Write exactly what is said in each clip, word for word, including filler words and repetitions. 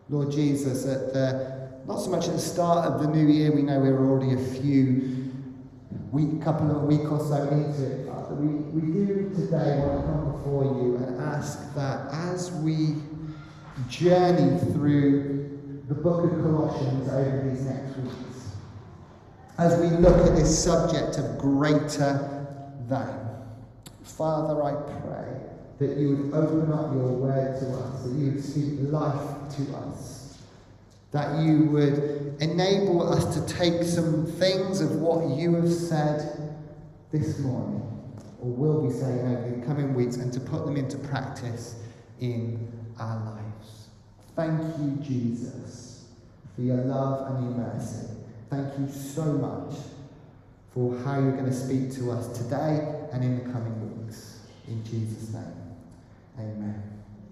Lord Jesus, at the, not so much at the start of the new year, we know we're already a few week, couple of week or so into it, Father. We, we do today want to come before you and ask that as we journey through the book of Colossians over these next weeks, as we look at this subject of greater than, Father, I pray that you would open up your word to us, that you would speak life to us, that you would enable us to take some things of what you have said this morning, or will be saying over the coming weeks, and to put them into practice in our lives. Thank you, Jesus, for your love and your mercy. Thank you so much for how you're going to speak to us today and in the coming weeks. In Jesus' name, amen.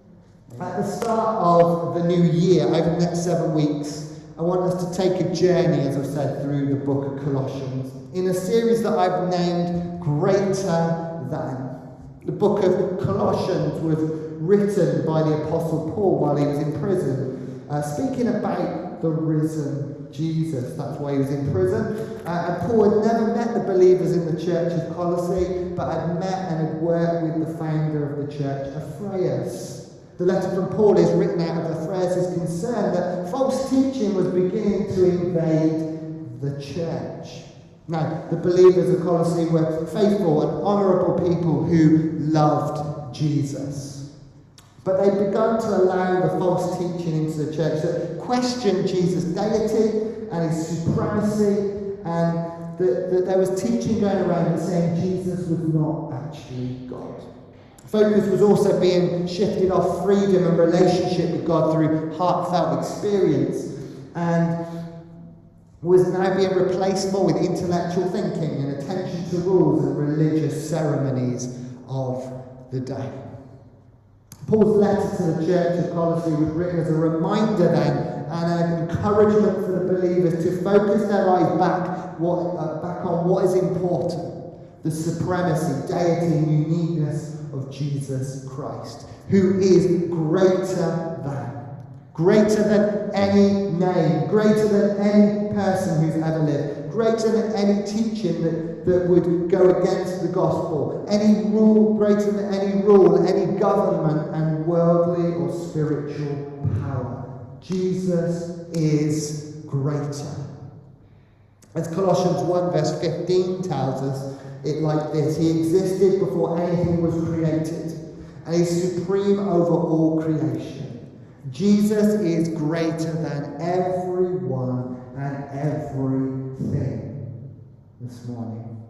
At the start of the new year, over the next seven weeks, I want us to take a journey, as I've said, through the book of Colossians, in a series that I've named Greater Than. The book of Colossians was written by the Apostle Paul while he was in prison, uh, speaking about the risen Jesus. That's why he was in prison. Uh, and Paul had never met the believers in the church of Colossae, but had met and had worked with the founder of the church, Ephraim. The letter from Paul is written out of Ephraim's concern that false teaching was beginning to invade the church. Now, the believers of Colossae were faithful and honourable people who loved Jesus. But they'd begun to allow the false teaching into the church that questioned Jesus' deity and his supremacy, and that, that there was teaching going around that saying Jesus was not actually God. Focus was also being shifted off freedom and relationship with God through heartfelt experience, and was now being replaced more with intellectual thinking and attention to rules and religious ceremonies of the day. Paul's letter to the church of Colossae was written as a reminder then and an encouragement for the believers to focus their eyes back, what, uh, back on what is important, the supremacy, deity and uniqueness of Jesus Christ, who is greater than. Greater than any name, greater than any person who's ever lived, greater than any teaching that, that would go against the gospel, any rule, greater than any rule, any government and worldly or spiritual power. Jesus is greater. As Colossians one verse fifteen tells us it like this: He existed before anything was created, and is supreme over all creation. Jesus is greater than everyone and everything this morning.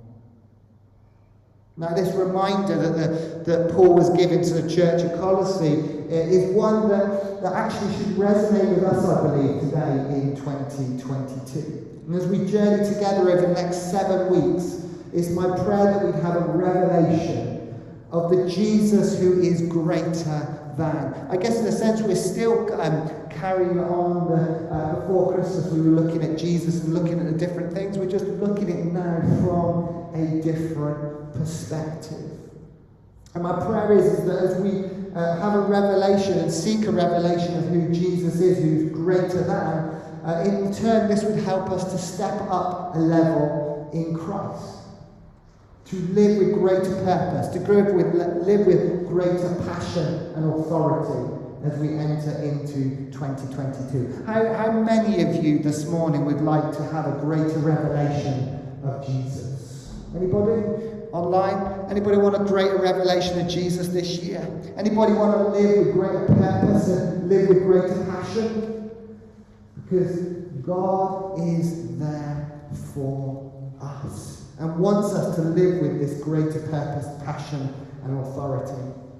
Now, this reminder that, the, that Paul was giving to the church of Colossae is one that, that actually should resonate with us, I believe, today in twenty twenty-two. And as we journey together over the next seven weeks, it's my prayer that we'd have a revelation of the Jesus who is greater than. I guess in a sense we're still um, carrying on the, uh, before Christmas we were looking at Jesus and looking at the different things. We're just looking at it now from a different perspective. And my prayer is, is that as we uh, have a revelation and seek a revelation of who Jesus is, who's greater than, uh, in turn this would help us to step up a level in Christ. To live with greater purpose, to live with, live with greater passion and authority as we enter into twenty twenty-two. How, how many of you this morning would like to have a greater revelation of Jesus? Anybody? Online? Anybody want a greater revelation of Jesus this year? Anybody want to live with greater purpose and live with greater passion? Because God is there for us and wants us to live with this greater purpose, passion, and authority.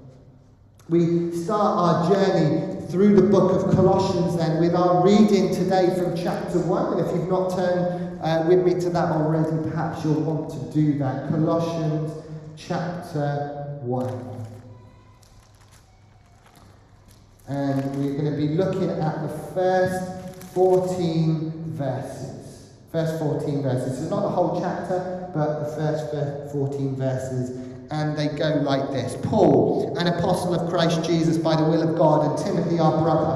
We start our journey through the book of Colossians then with our reading today from chapter one. And if you've not turned uh, with me to that already, perhaps you'll want to do that. Colossians chapter one. And we're going to be looking at the first fourteen verses. First fourteen verses. It's not the whole chapter, but the first fourteen verses. And they go like this. Paul, an apostle of Christ Jesus by the will of God, and Timothy our brother,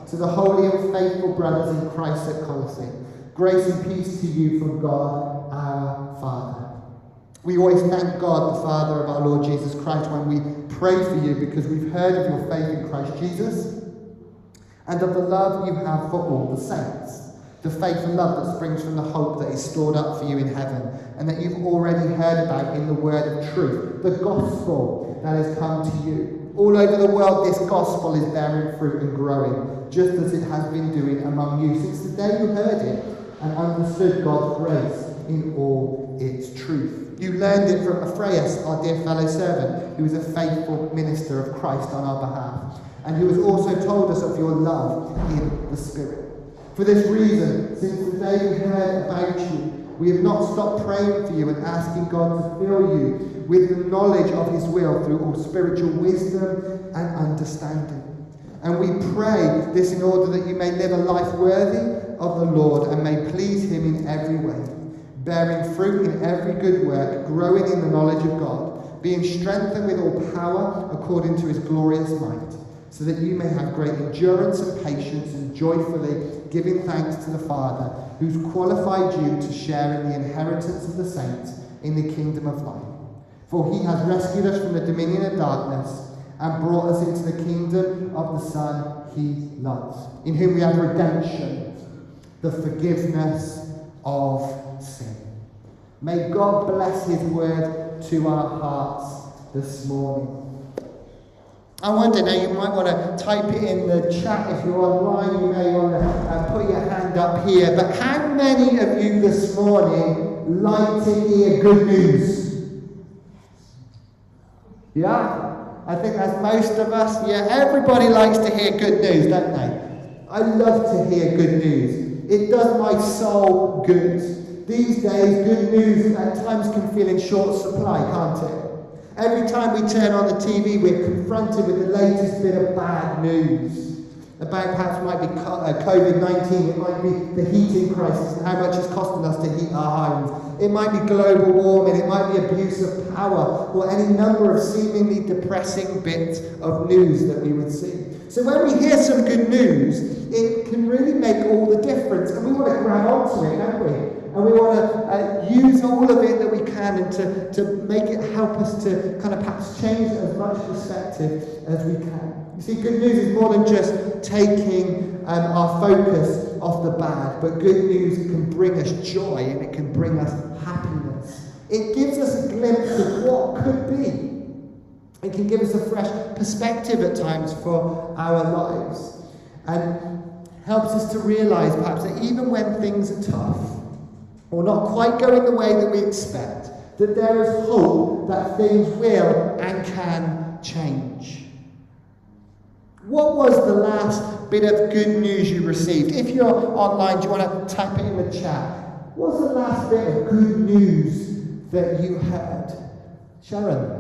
To the holy and faithful brothers in Christ at Colossae, grace and peace to you from God our Father. We always thank God, the Father of our Lord Jesus Christ, when we pray for you, because we've heard of your faith in Christ Jesus and of the love you have for all the saints. The faith and love that springs from the hope that is stored up for you in heaven, and that you've already heard about in the word of truth, the gospel that has come to you. All over the world, this gospel is bearing fruit and growing, just as it has been doing among you since the day you heard it and understood God's grace in all its truth. You learned it from Ephraim, our dear fellow servant, who is a faithful minister of Christ on our behalf, and who has also told us of your love in the Spirit. For this reason, since the day we heard about you, we have not stopped praying for you and asking God to fill you with the knowledge of his will through all spiritual wisdom and understanding. And we pray this in order that you may live a life worthy of the Lord and may please him in every way, bearing fruit in every good work, growing in the knowledge of God, being strengthened with all power according to his glorious might, so that you may have great endurance and patience and joyfully giving thanks to the Father, who's qualified you to share in the inheritance of the saints in the kingdom of light. For he has rescued us from the dominion of darkness and brought us into the kingdom of the Son he loves, in whom we have redemption, the forgiveness of sin. May God bless his word to our hearts this morning. I wonder now, you might want to type it in the chat if you're online. You may want to uh, put your hand up here. But how many of you this morning like to hear good news? Yeah? I think that's most of us. Yeah, everybody likes to hear good news, don't they? I love to hear good news. It does my soul good. These days, good news at times can feel in short supply, can't it? Every time we turn on the T V, we're confronted with the latest bit of bad news. About perhaps it might be COVID nineteen, it might be the heating crisis and how much it's costing us to heat our homes. It might be global warming, it might be abuse of power, or any number of seemingly depressing bits of news that we would see. So when we hear some good news, it can really make all the difference, and we want to grab onto it, don't we? And we want to uh, use all of it that we can and to, to make it help us to kind of perhaps change as much perspective as we can. You see, good news is more than just taking um, our focus off the bad, but good news can bring us joy and it can bring us happiness. It gives us a glimpse of what could be. It can give us a fresh perspective at times for our lives and helps us to realise perhaps that even when things are tough, or not quite going the way that we expect, that there is hope that things will and can change. What was the last bit of good news you received? If you're online, do you want to type it in the chat? What's the last bit of good news that you heard? Sharon?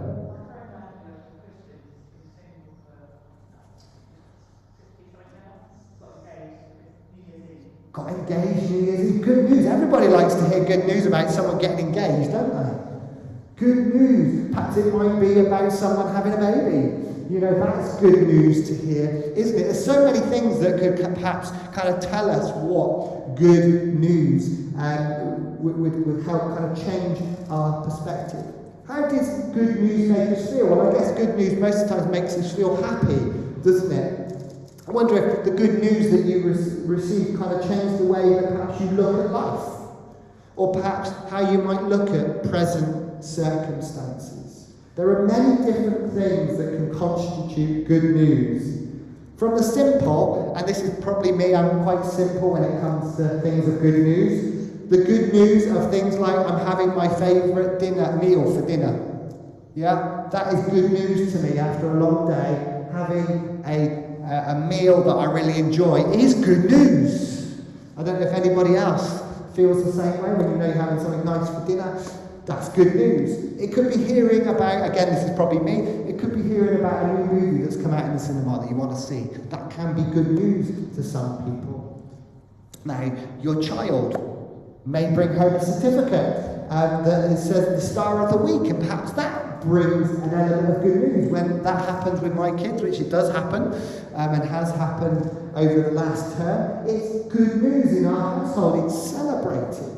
Got engaged New Year's Eve. Good news. Everybody likes to hear good news about someone getting engaged, don't they? Good news. Perhaps it might be about someone having a baby. You know, that's good news to hear, isn't it? There's so many things that could perhaps kind of tell us what good news um, would, would, would help kind of change our perspective. How does good news make us feel? Well, I guess good news most of the time makes us feel happy, doesn't it? I wonder if the good news that you re- received kind of changed the way that perhaps you look at life, or perhaps how you might look at present circumstances. There are many different things that can constitute good news. From the simple, and this is probably me, I'm quite simple when it comes to things of good news, the good news of things like I'm having my favourite dinner meal for dinner. Yeah, that is good news to me after a long day. Having a a meal that I really enjoy is good news. I don't know if anybody else feels the same way when you know you're having something nice for dinner. That's good news. It could be hearing about, again, this is probably me, it could be hearing about a new movie that's come out in the cinema that you want to see. That can be good news to some people. Now, your child may bring home a certificate um, that it says the star of the week, and perhaps that brings an element of good news. When that happens with my kids, which it does happen, um, and has happened over the last term. It's good news in our household. It's celebrated.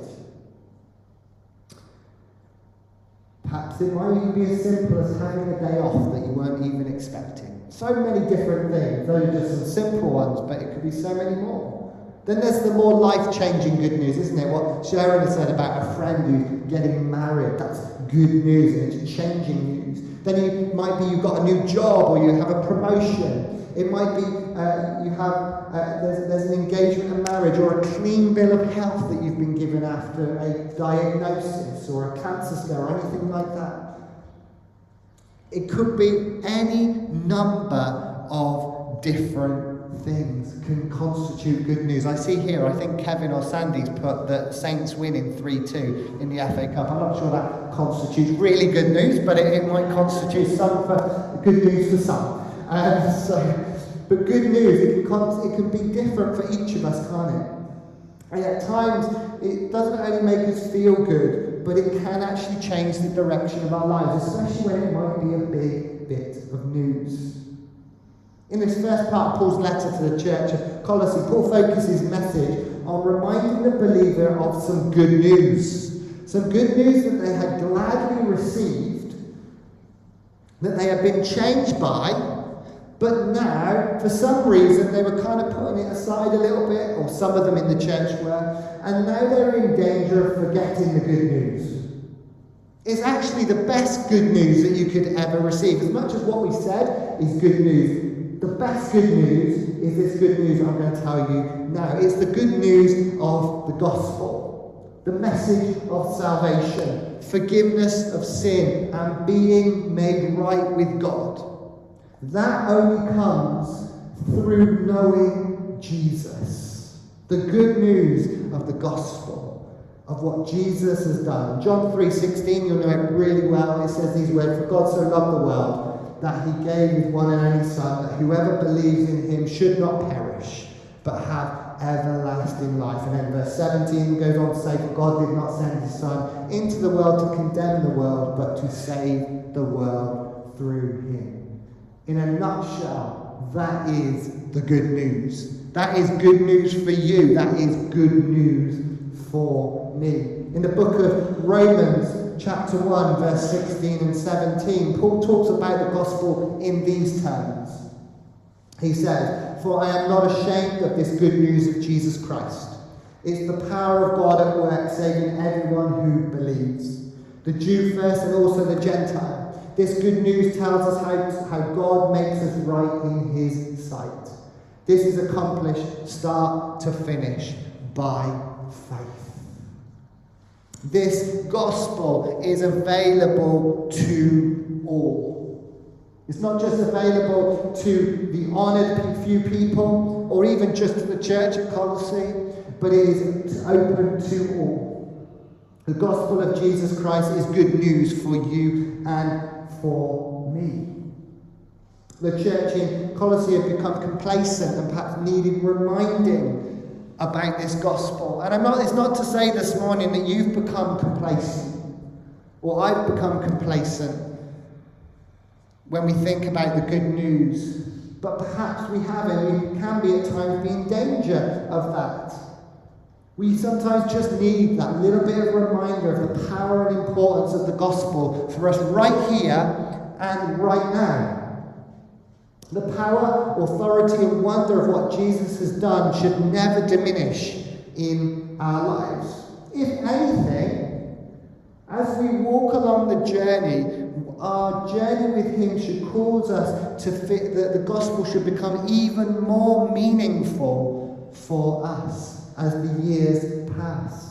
Perhaps it might even be as simple as having a day off that you weren't even expecting. So many different things. Those are just some simple ones, but it could be so many more. Then there's the more life-changing good news, isn't it? What Sharon has said about a friend who's getting married. That's good news, and it's changing news. Then it might be you've got a new job, or you have a promotion. It might be uh, you have uh, there's, there's an engagement and marriage, or a clean bill of health that you've been given after a diagnosis, or a cancer scare, or anything like that. It could be any number of different things can constitute good news. I see here, I think Kevin or Sandy's put that Saints win in three two in the F A Cup. I'm not sure that constitutes really good news, but it, it might constitute some for good news for some. Um, so, but good news, it can, it can be different for each of us, can't it? And at times, it doesn't only make us feel good, but it can actually change the direction of our lives, especially when it might be a big bit of news. In this first part of Paul's letter to the church of Colossae, Paul focuses his message on reminding the believer of some good news. Some good news that they had gladly received, that they had been changed by, but now, for some reason, they were kind of putting it aside a little bit, or some of them in the church were, and now they're in danger of forgetting the good news. It's actually the best good news that you could ever receive. As much as what we said is good news, the best good news is this good news I'm going to tell you now. It's the good news of the gospel, the message of salvation, forgiveness of sin, and being made right with God. That only comes through knowing Jesus. The good news of the gospel, of what Jesus has done. John three sixteen, you'll know it really well. It says these words, "For God so loved the world, that he gave his one and only Son, that whoever believes in him should not perish, but have everlasting life." And then verse seventeen goes on to say, "For God did not send his Son into the world to condemn the world, but to save the world through him." In a nutshell, that is the good news. That is good news for you. That is good news for me. In the book of Romans, chapter one, verse sixteen and seventeen, Paul talks about the gospel in these terms. He says, "For I am not ashamed of this good news of Jesus Christ. It's the power of God at work, saving everyone who believes, the Jew first and also the Gentile. This good news tells us how, how God makes us right in his sight. This is accomplished start to finish by faith." This gospel is available to all. It's not just available to the honoured few people, or even just to the church at Colossae, but it is open to all. The gospel of Jesus Christ is good news for you and for me. The church in Colossae had become complacent and perhaps needed reminding about this gospel. And I'm not, it's not to say this morning that you've become complacent, or I've become complacent when we think about the good news. But perhaps we have, and we can be at times be in danger of that. We sometimes just need that little bit of reminder of the power and importance of the gospel for us right here and right now. The power, authority, and wonder of what Jesus has done should never diminish in our lives. If anything, as we walk along the journey, our journey with him should cause us to fit that the gospel should become even more meaningful for us as the years pass.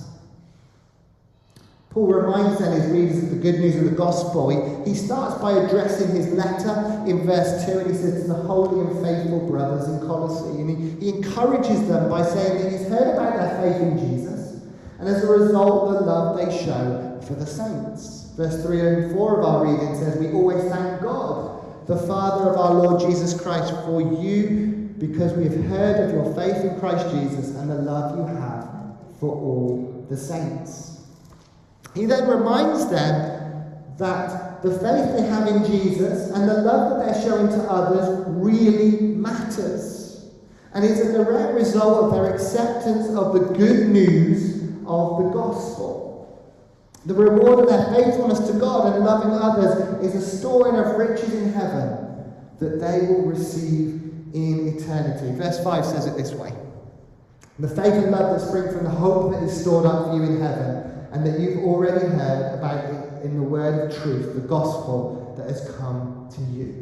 Paul reminds then his readers of the good news of the gospel. He, he starts by addressing his letter in verse two, and he says, "To the holy and faithful brothers in Colossae." And he, he encourages them by saying that he's heard about their faith in Jesus, and as a result, the love they show for the saints. Verse three and four of our reading says, "We always thank God, the Father of our Lord Jesus Christ, for you, because we have heard of your faith in Christ Jesus and the love you have for all the saints." He then reminds them that the faith they have in Jesus and the love that they're showing to others really matters. And it's a direct result of their acceptance of the good news of the gospel. The reward of their faithfulness to God and loving others is a storing of riches in heaven that they will receive in eternity. Verse five says it this way. The faith and love that spring from the hope that is stored up for you in heaven, and that you've already heard about it in the word of truth, the gospel that has come to you.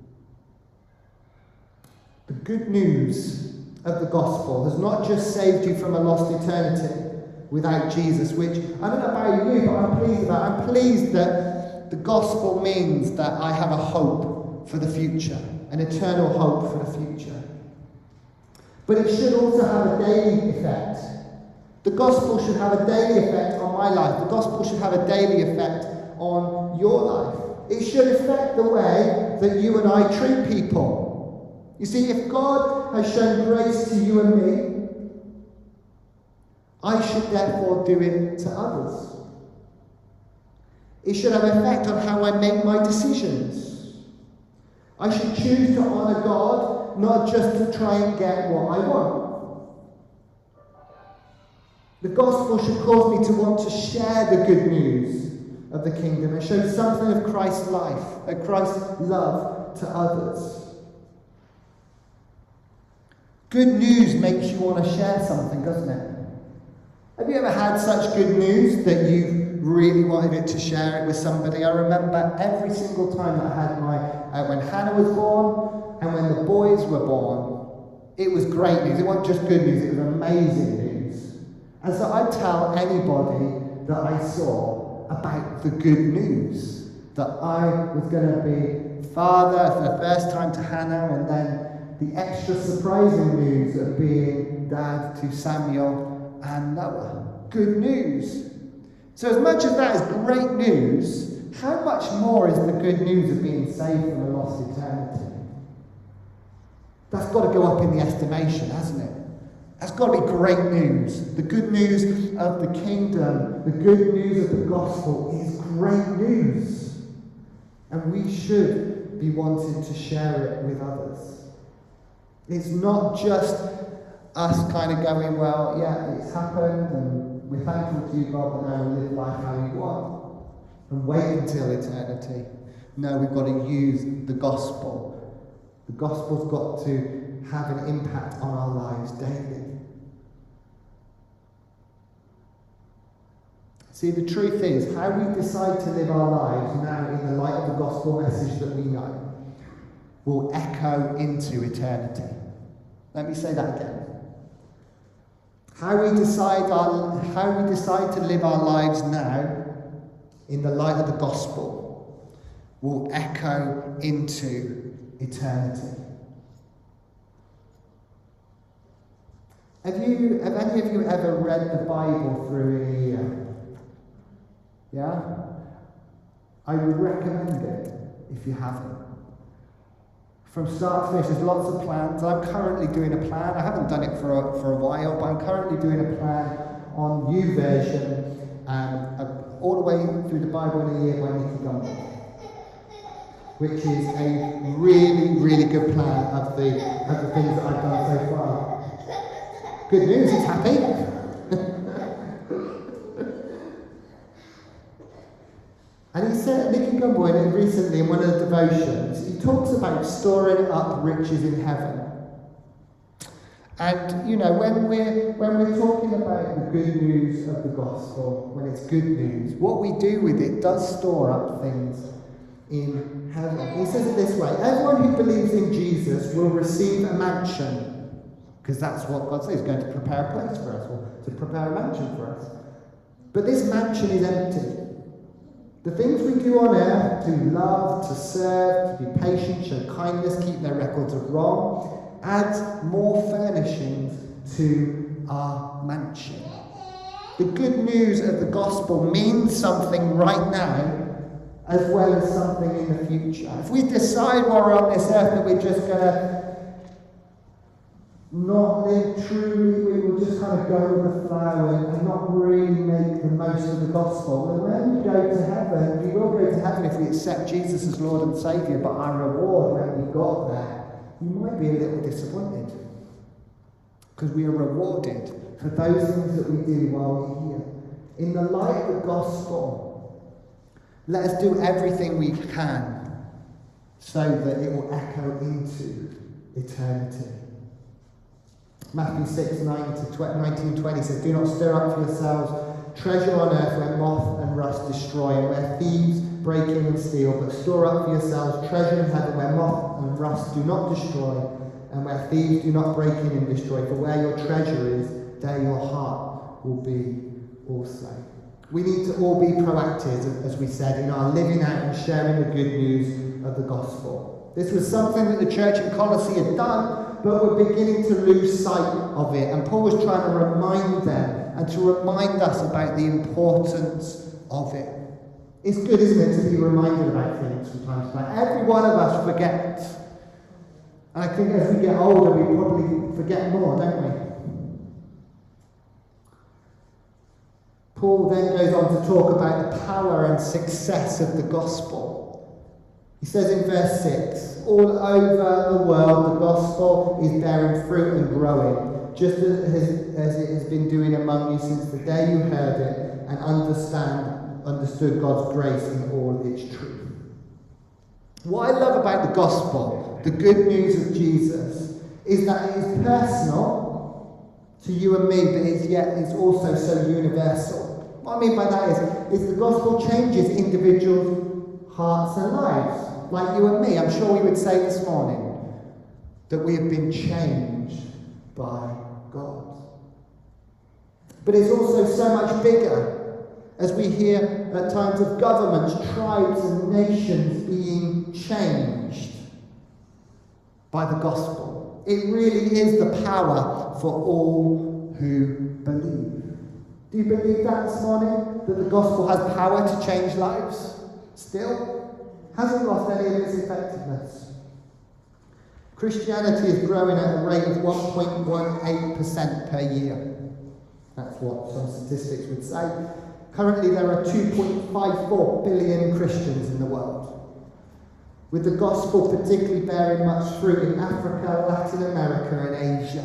The good news of the gospel has not just saved you from a lost eternity without Jesus, which I don't know about you, but I'm pleased about. I'm pleased that the gospel means that I have a hope for the future, an eternal hope for the future. But it should also have a daily effect. The gospel should have a daily effect on my life. The gospel should have a daily effect on your life. It should affect the way that you and I treat people. You see, if God has shown grace to you and me, I should therefore do it to others. It should have an effect on how I make my decisions. I should choose to honour God, not just to try and get what I want. The gospel should cause me to want to share the good news of the kingdom and show something of Christ's life, of Christ's love to others. Good news makes you want to share something, doesn't it? Have you ever had such good news that you really wanted it to share it with somebody? I remember every single time that I had my, uh, when Hannah was born and when the boys were born, it was great news. It wasn't just good news, it was amazing news. And so I'd tell anybody that I saw about the good news, that I was going to be father for the first time to Hannah, and then the extra surprising news of being dad to Samuel and Noah. Good news. So as much as that is great news, how much more is the good news of being saved from a lost eternity? That's got to go up in the estimation, hasn't it? That's got to be great news. The good news of the kingdom, the good news of the gospel is great news. And we should be wanting to share it with others. It's not just us kind of going, well, yeah, it's happened and we're thankful to you, God, but now we live life how you want and wait until eternity. No, we've got to use the gospel. The gospel's got to have an impact on our lives daily. See, the truth is, how we decide to live our lives now in the light of the gospel message that we know will echo into eternity. Let me say that again. How we decide our, how we decide to live our lives now in the light of the gospel will echo into eternity. Have you, have any of you ever read the Bible through in a year? Yeah? I would recommend it if you haven't. From start to finish, there's lots of plans. I'm currently doing a plan. I haven't done it for a, for a while, but I'm currently doing a plan on YouVersion, um, uh, all the way through the Bible in a year by Nicky Gumbel, which is a really, really good plan of the, of the things that I've done so far. Good news, he's happy. And he said, Nicky Gumbel, in it recently in one of the devotions, he talks about storing up riches in heaven. And, you know, when we're, when we're talking about the good news of the gospel, when it's good news, what we do with it does store up things in heaven. He says it this way: everyone who believes in Jesus will receive a mansion, because that's what God says, he's going to prepare a place for us, or to prepare a mansion for us. But this mansion is empty. The things we do on earth, to love, to serve, to be patient, show kindness, keep no records of wrong, adds more furnishings to our mansion. The good news of the gospel means something right now, as well as something in the future. If we decide while we're on this earth that we're just going to not live truly, we will just kind of go with the flow and, and not really make the most of the gospel. And when we go to heaven, we will go to heaven if we accept Jesus as Lord and Saviour, but our reward when we got there, you might be a little disappointed. because we are rewarded for those things that we do while we're here. In the light of the gospel, let us do everything we can so that it will echo into eternity. Matthew six, nine to nineteen, twenty says, "Do not stir up for yourselves treasure on earth where moth and rust destroy and where thieves break in and steal, but store up for yourselves treasure in heaven where moth and rust do not destroy and where thieves do not break in and destroy. For where your treasure is, there your heart will be also." We need to all be proactive, as we said, in our living out and sharing the good news of the gospel. This was something that the church in Colossae had done, but we're beginning to lose sight of it. And Paul was trying to remind them and to remind us about the importance of it. It's good, isn't it, to be reminded about things from time to time. Every one of us forgets. And I think as we get older, we probably forget more, don't we? Paul then goes on to talk about the power and success of the gospel. He says in verse six, "All over the world the gospel is bearing fruit and growing, just as, as it has been doing among you since the day you heard it and understand, understood God's grace in all its truth." What I love about the gospel, the good news of Jesus, is that it is personal to you and me, but it's yet it's also so universal. What I mean by that is, is the gospel changes individuals' hearts and lives, like you and me. I'm sure we would say this morning that we have been changed by God. But it's also so much bigger, as we hear at times of governments, tribes and nations being changed by the gospel. It really is the power for all who believe. Do you believe that this morning? That the gospel has power to change lives? Still? Hasn't lost any of its effectiveness. Christianity is growing at a rate of one point one eight percent per year. That's what some statistics would say. Currently there are two point five four billion Christians in the world, with the gospel particularly bearing much fruit in Africa, Latin America and Asia.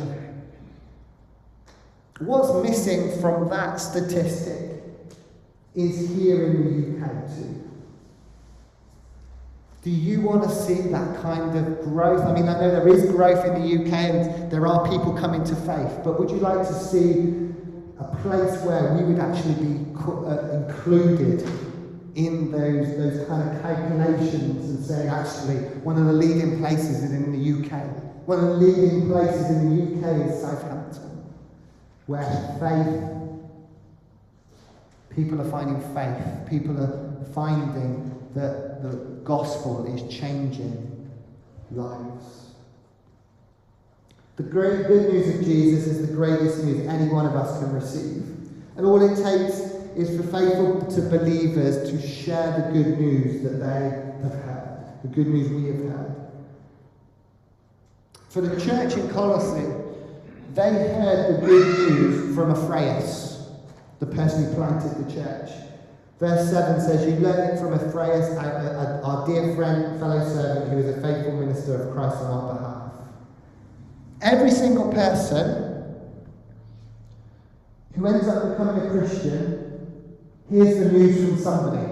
What's missing from that statistic is here in the U K too. Do you want to see that kind of growth? I mean, I know there is growth in the U K and there are people coming to faith, but would you like to see a place where we would actually be uh, included in those, those kind of calculations and saying, actually, one of the leading places is in the U K. One of the leading places in the U K is Southampton, where faith, people are finding faith, people are finding that the gospel is changing lives. The great good news of Jesus is the greatest news any one of us can receive. And all it takes is for faithful to believers to share the good news that they have heard, the good news we have heard. For the church in Colossae, they heard the good news from Ephraim, the person who planted the church. Verse seven says, "You learn it from Ephraim, our, our dear friend, fellow servant, who is a faithful minister of Christ on our behalf." Every single person who ends up becoming a Christian hears the news from somebody.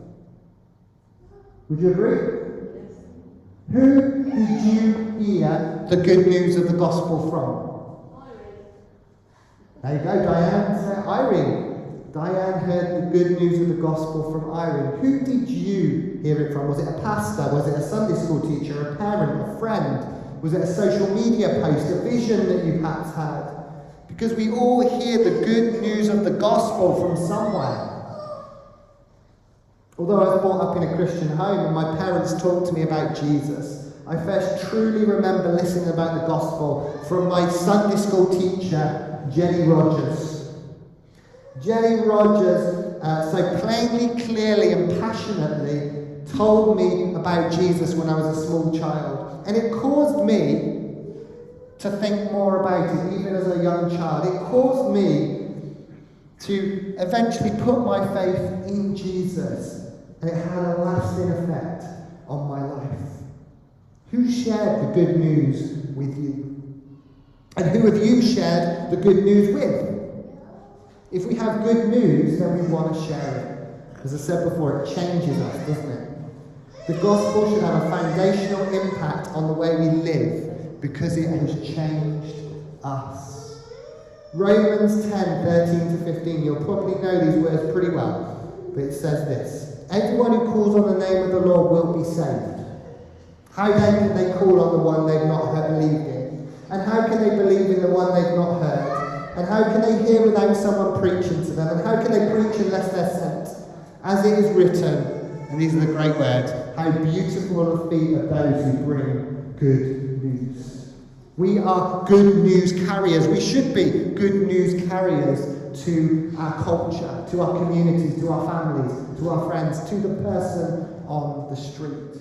Would you agree? Who did you hear the good news of the gospel from? There you go, Diane. Irene. Diane heard the good news of the gospel from Irene. Who did you hear it from? Was it a pastor? Was it a Sunday school teacher? A parent? A friend? Was it a social media post? A vision that you perhaps had? Because we all hear the good news of the gospel from somewhere. Although I was brought up in a Christian home and my parents talked to me about Jesus, I first truly remember listening about the gospel from my Sunday school teacher, Jenny Rogers. Jenny Rogers uh, so plainly, clearly and passionately told me about Jesus when I was a small child. And it caused me to think more about it, even as a young child. It caused me to eventually put my faith in Jesus. And it had a lasting effect on my life. Who shared the good news with you? And who have you shared the good news with? If we have good news, then we want to share it. As I said before, it changes us, doesn't it? The gospel should have a foundational impact on the way we live because it has changed us. Romans ten, thirteen to fifteen, you'll probably know these words pretty well, but it says this: everyone who calls on the name of the Lord will be saved. How then can they call on the one they've not heard believed in? And how can they believe in the one they've not heard? And how can they hear without someone preaching to them? And how can they preach unless they're sent? As it is written, and these are the great words, how beautiful are the feet of those who bring good news. We are good news carriers. We should be good news carriers to our culture, to our communities, to our families, to our friends, to the person on the street.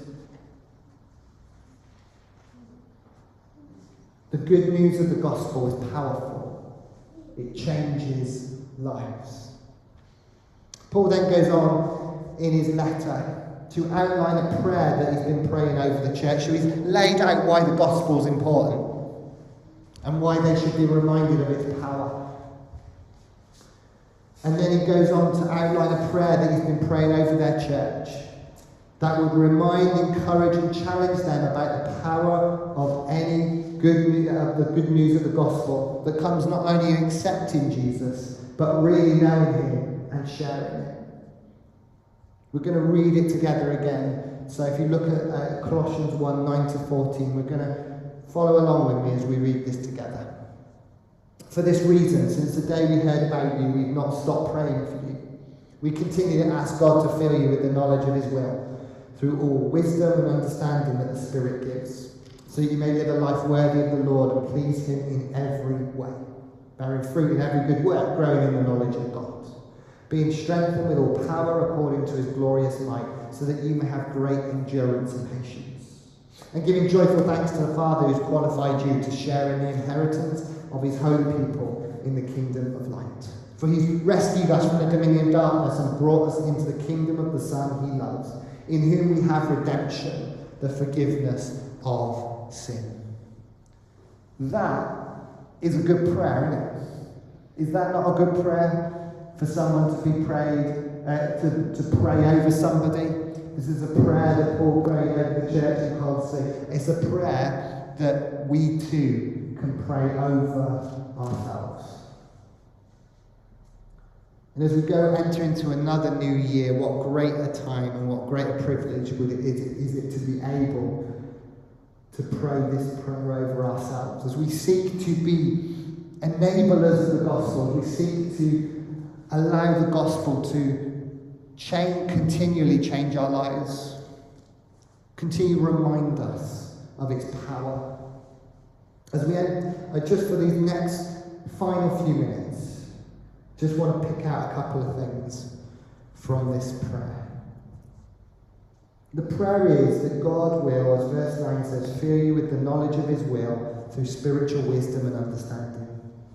The good news of the gospel is powerful. It changes lives. Paul then goes on in his letter to outline a prayer that he's been praying over the church. So he's laid out why the gospel is important and why they should be reminded of its power. And then he goes on to outline a prayer that he's been praying over their church that would remind, encourage and challenge them about the power of any good of the good news of the gospel that comes not only in accepting Jesus, but really knowing him and sharing it. We're going to read it together again. So if you look at uh, Colossians one, nine to fourteen, we're going to follow along with me as we read this together. For this reason, since the day we heard about you, we've not stopped praying for you. We continue to ask God to fill you with the knowledge of his will, through all wisdom and understanding that the Spirit gives, so that you may live a life worthy of the Lord and please him in every way, bearing fruit in every good work, growing in the knowledge of God, being strengthened with all power according to his glorious might, so that you may have great endurance and patience, and giving joyful thanks to the Father who has qualified you to share in the inheritance of his holy people in the kingdom of light. For he's rescued us from the dominion of darkness and brought us into the kingdom of the Son he loves, in whom we have redemption, the forgiveness of sin. That is a good prayer, isn't it? Is that not a good prayer for someone to be prayed, uh, to, to pray over somebody? This is a prayer that Paul prayed over the church in Colossae. It's a prayer that we too can pray over ourselves. And as we go enter into another new year, what greater time and what greater privilege would it, is, it, is it to be able to pray this prayer over ourselves. As we seek to be enablers of the gospel, we seek to allow the gospel to change, continually change our lives, continue to remind us of its power. As we end, uh, just for these next final few minutes, just want to pick out a couple of things from this prayer. The prayer is that God will, as verse nine says, fill you with the knowledge of his will through spiritual wisdom and understanding.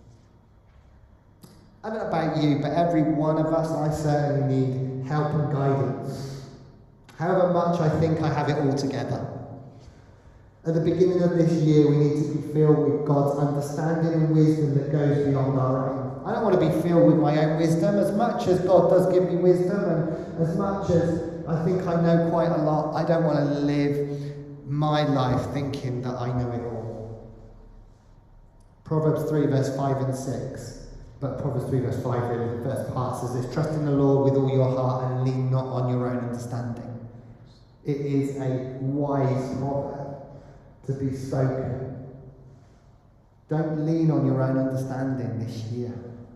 I don't know about you, but every one of us, I certainly need help and guidance. However much I think I have it all together. At the beginning of this year, we need to be filled with God's understanding and wisdom that goes beyond our own. I don't want to be filled with my own wisdom. As much as God does give me wisdom, and as much as I think I know quite a lot, I don't want to live my life thinking that I know it all. Proverbs three, verse five and six. But Proverbs three, verse five, really, the first part says this: trust in the Lord with all your heart and lean not on your own understanding. It is a wise proverb to be spoken. Don't lean on your own understanding this year.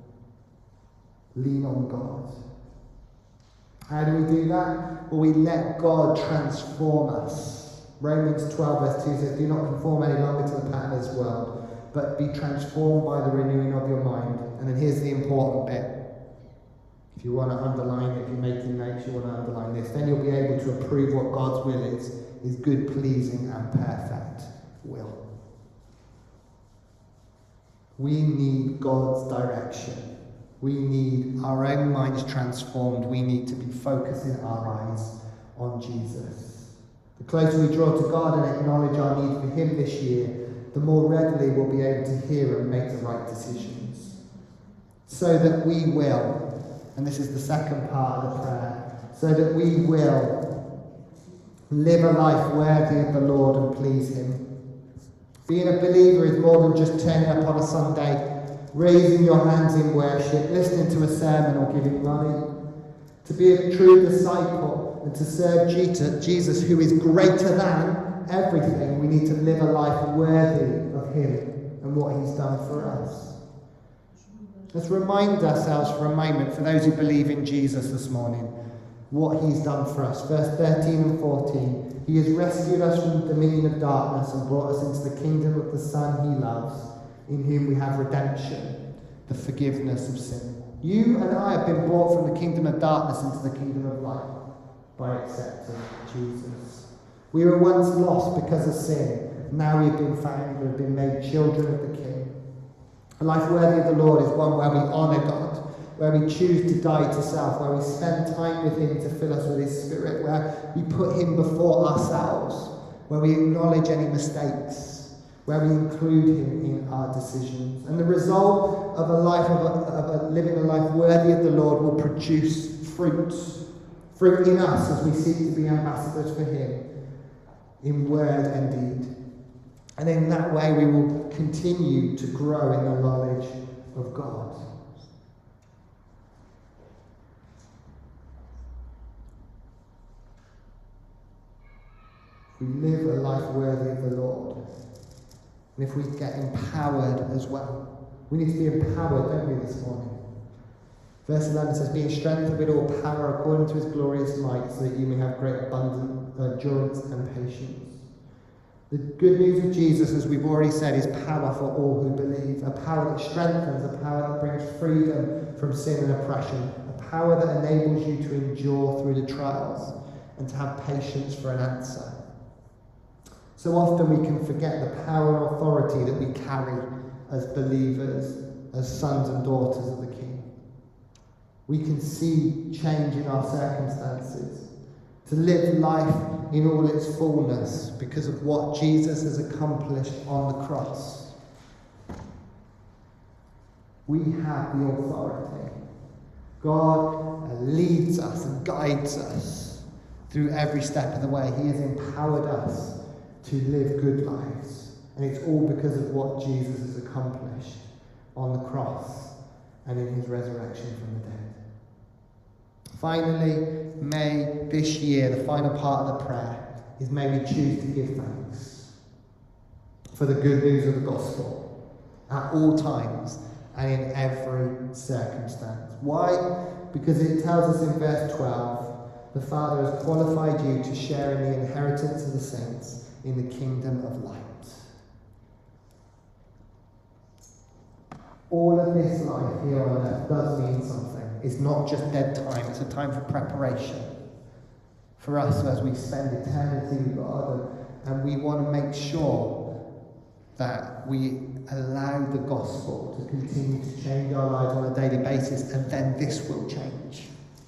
Lean on God. How do we do that? Well, we let God transform us. Romans twelve verse two says, do not conform any longer to the pattern of this world, but be transformed by the renewing of your mind. And then here's the important bit. If you want to underline it, if you're making notes, you want to underline this, then you'll be able to approve what God's will is, his good, pleasing, and perfect will. We need God's direction. We need our own minds transformed. We need to be focusing our eyes on Jesus. The closer we draw to God and acknowledge our need for him this year, the more readily we'll be able to hear and make the right decisions. So that we will, and this is the second part of the prayer, so that we will live a life worthy of the Lord and please him. Being a believer is more than just turning up on a Sunday, raising your hands in worship, listening to a sermon or giving money. To be a true disciple and to serve Jesus, who is greater than everything, we need to live a life worthy of him and what he's done for us. Let's remind ourselves for a moment, for those who believe in Jesus this morning, what he's done for us. Verse thirteen and fourteen. He has rescued us from the dominion of darkness and brought us into the kingdom of the Son he loves, in whom we have redemption, the forgiveness of sin. You and I have been brought from the kingdom of darkness into the kingdom of light by accepting Jesus. We were once lost because of sin. Now we've been found, we've been made children of the King. A life worthy of the Lord is one where we honour God, where we choose to die to self, where we spend time with him to fill us with his Spirit, where we put him before ourselves, where we acknowledge any mistakes, where we include him in our decisions. And the result of a life of, a, of a living a life worthy of the Lord will produce fruits, fruit in us as we seek to be ambassadors for him, in word and deed. And in that way we will continue to grow in the knowledge of God. We live a life worthy of the Lord. And if we get empowered as well. We need to be empowered, don't we, this morning? Verse eleven says, being strengthened with all power according to his glorious might, so that you may have great abundant endurance and patience. The good news of Jesus, as we've already said, is power for all who believe. A power that strengthens, a power that brings freedom from sin and oppression. A power that enables you to endure through the trials and to have patience for an answer. So often we can forget the power and authority that we carry as believers, as sons and daughters of the King. We can see change in our circumstances, to live life in all its fullness because of what Jesus has accomplished on the cross. We have the authority. God leads us and guides us through every step of the way. He has empowered us to live good lives. And it's all because of what Jesus has accomplished on the cross and in his resurrection from the dead. Finally, may this year, the final part of the prayer, is may we choose to give thanks for the good news of the gospel at all times and in every circumstance. Why? Because it tells us in verse twelve, the Father has qualified you to share in the inheritance of the saints in the kingdom of light. All of this life here on earth does mean something. It's not just dead time, it's a time for preparation for us as we spend eternity with God, and, and we want to make sure that we allow the gospel to continue to change our lives on a daily basis, and then this will change.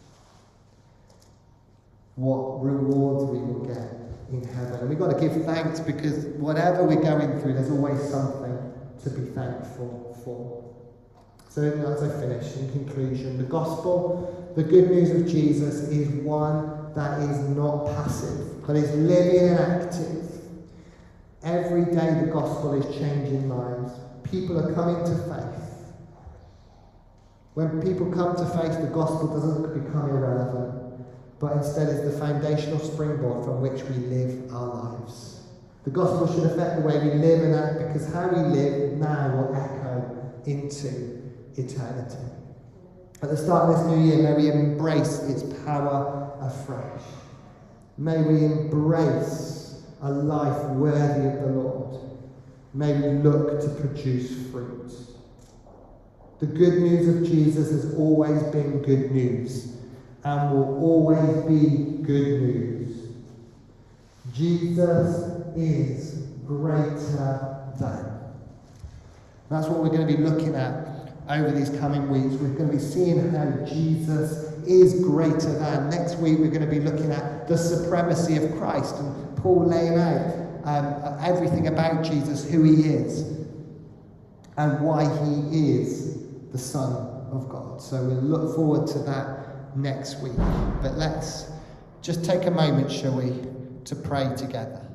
What rewards we will get in heaven. And we've got to give thanks because whatever we're going through, there's always something to be thankful for. So as I finish, in conclusion, the gospel, the good news of Jesus, is one that is not passive, but is living and active. Every day the gospel is changing lives. People are coming to faith. When people come to faith, the gospel doesn't become irrelevant, but instead is the foundational springboard from which we live our lives. The gospel should affect the way we live and act, because how we live now will echo into eternity. At the start of this new year, may we embrace its power afresh. May we embrace a life worthy of the Lord. May we look to produce fruit. The good news of Jesus has always been good news and will always be good news. Jesus is greater than. That's what we're going to be looking at over these coming weeks. We're going to be seeing how Jesus is greater than. Next week we're going to be looking at the supremacy of Christ and Paul laying out um, everything about Jesus, who he is, and why he is the Son of God. So we'll look forward to that next week. But let's just take a moment, shall we, to pray together.